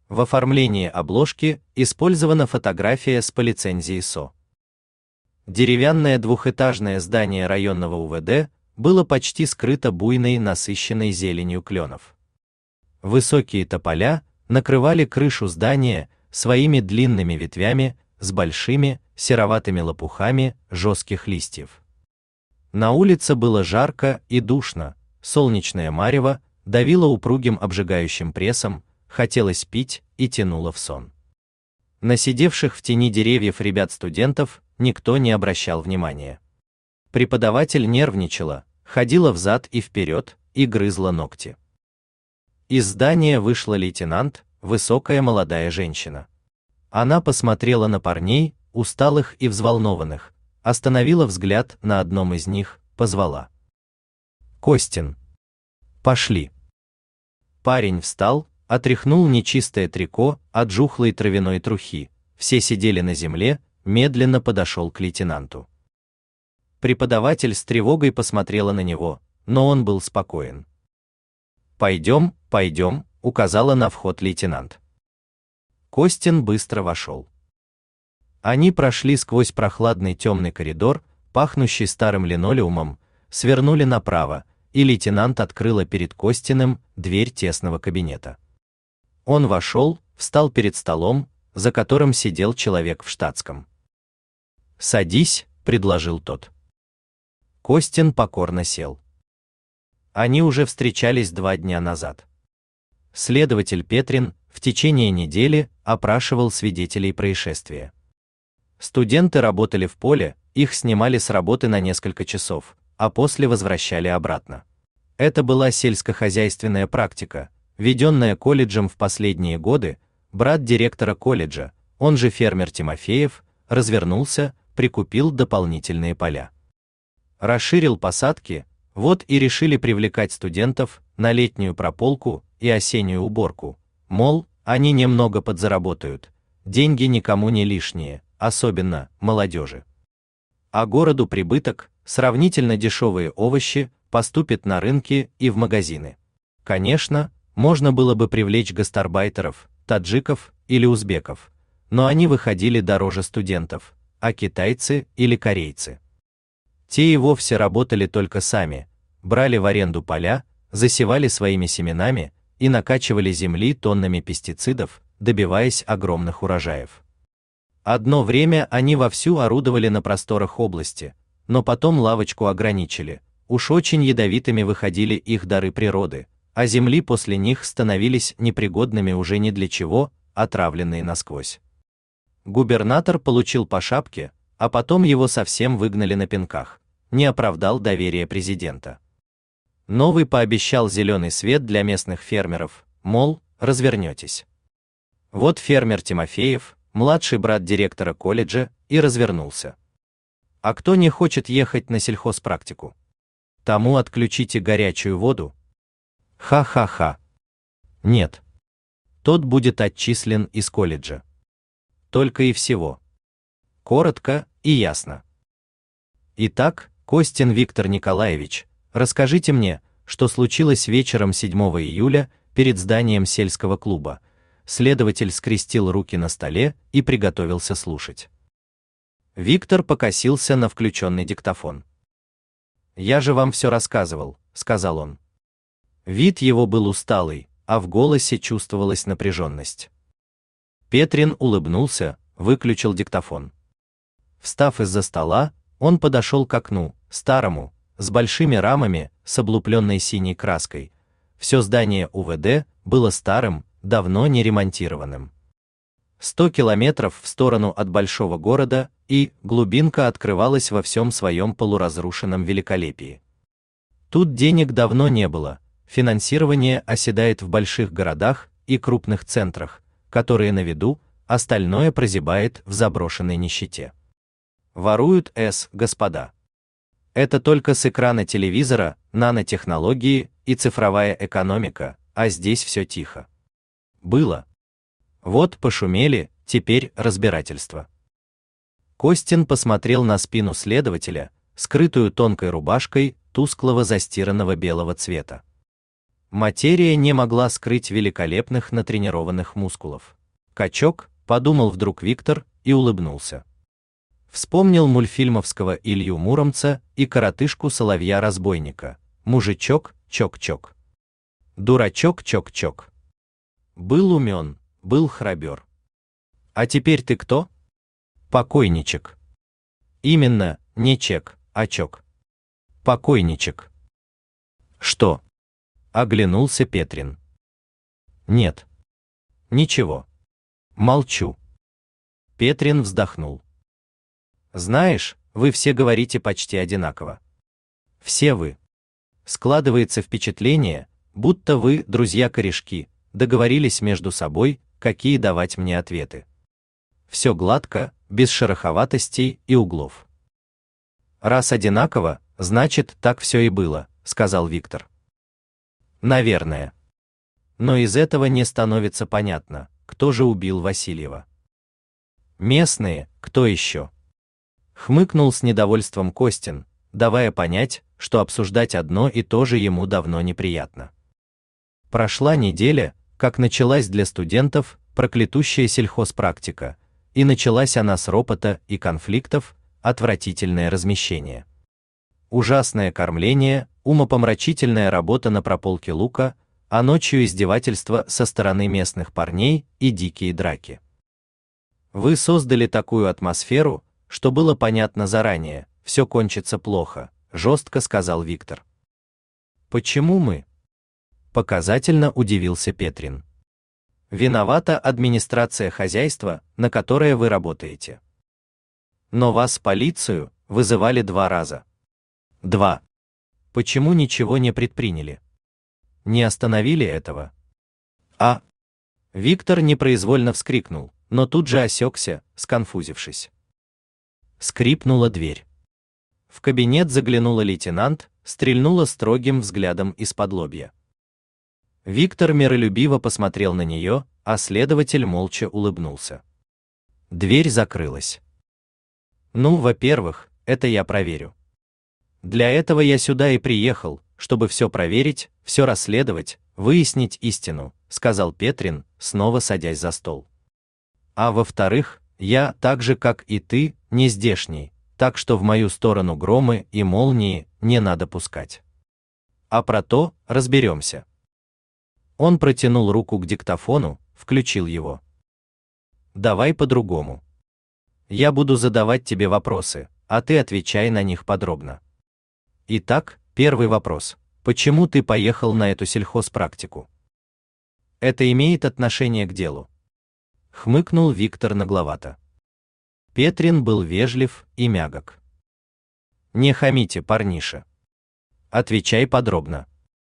В оформлении обложки использована фотография с полицензией СО. Деревянное двухэтажное здание районного УВД было почти скрыто буйной насыщенной зеленью кленов. Высокие тополя накрывали крышу здания своими длинными ветвями с большими сероватыми лопухами жестких листьев. На улице было жарко и душно, солнечное марево давило упругим обжигающим прессом, хотелось пить и тянуло в сон. На сидевших в тени деревьев ребят-студентов никто не обращал внимания. Преподаватель нервничала, ходила взад и вперед и грызла ногти. Из здания вышла лейтенант, высокая молодая женщина. Она посмотрела на парней, усталых и взволнованных, остановила взгляд на одном из них, позвала: «Костин, пошли». Парень встал, отряхнул нечистое трико от жухлой травяной трухи, все сидели на земле, медленно подошел к лейтенанту. Преподаватель с тревогой посмотрела на него, но он был спокоен. «Пойдем, пойдем», — указала на вход лейтенант. Костин быстро вошел. Они прошли сквозь прохладный темный коридор, пахнущий старым линолеумом, свернули направо, и лейтенант открыла перед Костиным дверь тесного кабинета. Он вошел, встал перед столом, за которым сидел человек в штатском. «Садись», — предложил тот. Костин покорно сел. Они уже встречались 2 дня назад. Следователь Петрин в течение недели опрашивал свидетелей происшествия. Студенты работали в поле, их снимали с работы на несколько часов, а после возвращали обратно. Это была сельскохозяйственная практика, введенная колледжем в последние годы. Брат директора колледжа, он же фермер Тимофеев, развернулся, прикупил дополнительные поля. Расширил посадки, вот и решили привлекать студентов на летнюю прополку и осеннюю уборку, мол, они немного подзаработают, деньги никому не лишние, особенно молодежи. А городу прибыток, сравнительно дешевые овощи поступят на рынки и в магазины. Конечно, можно было бы привлечь гастарбайтеров, таджиков или узбеков, но они выходили дороже студентов, а китайцы или корейцы. Те и вовсе работали только сами, брали в аренду поля, засевали своими семенами и накачивали земли тоннами пестицидов, добиваясь огромных урожаев. Одно время они вовсю орудовали на просторах области, но потом лавочку ограничили, уж очень ядовитыми выходили их дары природы, а земли после них становились непригодными уже ни для чего, отравленные насквозь. Губернатор получил по шапке, а потом его совсем выгнали на пинках, не оправдал доверия президента. Новый пообещал зеленый свет для местных фермеров, мол, развернетесь. Вот фермер Тимофеев, младший брат директора колледжа, и развернулся. А кто не хочет ехать на сельхозпрактику? Тому отключите горячую воду. Ха-ха-ха. Нет. Тот будет отчислен из колледжа. Только и всего. Коротко и ясно. Итак, Костин Виктор Николаевич, расскажите мне, что случилось вечером 7 июля перед зданием сельского клуба. Следователь скрестил руки на столе и приготовился слушать. Виктор покосился на включенный диктофон. «Я же вам все рассказывал», — сказал он. Вид его был усталый, а в голосе чувствовалась напряженность. Петрин улыбнулся, выключил диктофон. Встав из-за стола, он подошел к окну, старому, с большими рамами, с облупленной синей краской. Все здание УВД было старым, давно не ремонтированным. 100 километров в сторону от большого города, и глубинка открывалась во всем своем полуразрушенном великолепии. Тут денег давно не было, финансирование оседает в больших городах и крупных центрах, которые на виду, остальное прозябает в заброшенной нищете. Воруют господа. Это только с экрана телевизора, нанотехнологии и цифровая экономика, а здесь все тихо. Было. Вот пошумели, теперь разбирательство. Костин посмотрел на спину следователя, скрытую тонкой рубашкой тусклого застиранного белого цвета. Материя не могла скрыть великолепных натренированных мускулов. Качок, подумал вдруг Виктор и улыбнулся. Вспомнил мультфильмовского Илью Муромца и коротышку Соловья-разбойника. Мужичок, чок-чок. Дурачок, чок-чок. Был умен, был храбер. А теперь ты кто? Покойничек. Именно, не чек, а чок. Покойничек. Что? Оглянулся Петрин. Нет. Ничего. Молчу. Петрин вздохнул. Знаешь, вы все говорите почти одинаково. Все вы. Складывается впечатление, будто вы, друзья-корешки, договорились между собой, какие давать мне ответы. Все гладко, без шероховатостей и углов. Раз одинаково, значит, так все и было, сказал Виктор. Наверное. Но из этого не становится понятно, кто же убил Васильева. Местные, кто еще? Хмыкнул с недовольством Костин, давая понять, что обсуждать одно и то же ему давно неприятно. Прошла неделя, как началась для студентов проклятущая сельхозпрактика, и началась она с ропота и конфликтов, отвратительное размещение. Ужасное кормление, умопомрачительная работа на прополке лука, а ночью издевательства со стороны местных парней и дикие драки. Вы создали такую атмосферу, что было понятно заранее, все кончится плохо, жестко сказал Виктор. Почему мы? Показательно удивился Петрин. Виновата администрация хозяйства, на которое вы работаете. Но вас в полицию вызывали 2 раза. 2. Почему ничего не предприняли? Не остановили этого? А? Виктор непроизвольно вскрикнул, но тут же осекся, сконфузившись. Скрипнула дверь. В кабинет заглянула лейтенант, стрельнула строгим взглядом из-подлобья. Виктор миролюбиво посмотрел на нее, а следователь молча улыбнулся. Дверь закрылась. Ну, во-первых, это я проверю. Для этого я сюда и приехал, чтобы все проверить, все расследовать, выяснить истину, сказал Петрин, снова садясь за стол. А во-вторых, я, так же как и ты, не здешний, так что в мою сторону громы и молнии не надо пускать. А про то разберемся. Он протянул руку к диктофону, включил его. Давай по-другому. Я буду задавать тебе вопросы, а ты отвечай на них подробно. Итак, первый вопрос. Почему ты поехал на эту сельхозпрактику? Это имеет отношение к делу? Хмыкнул Виктор нагловато. Петрин был вежлив и мягок. Не хамите, парниша. Отвечай подробно.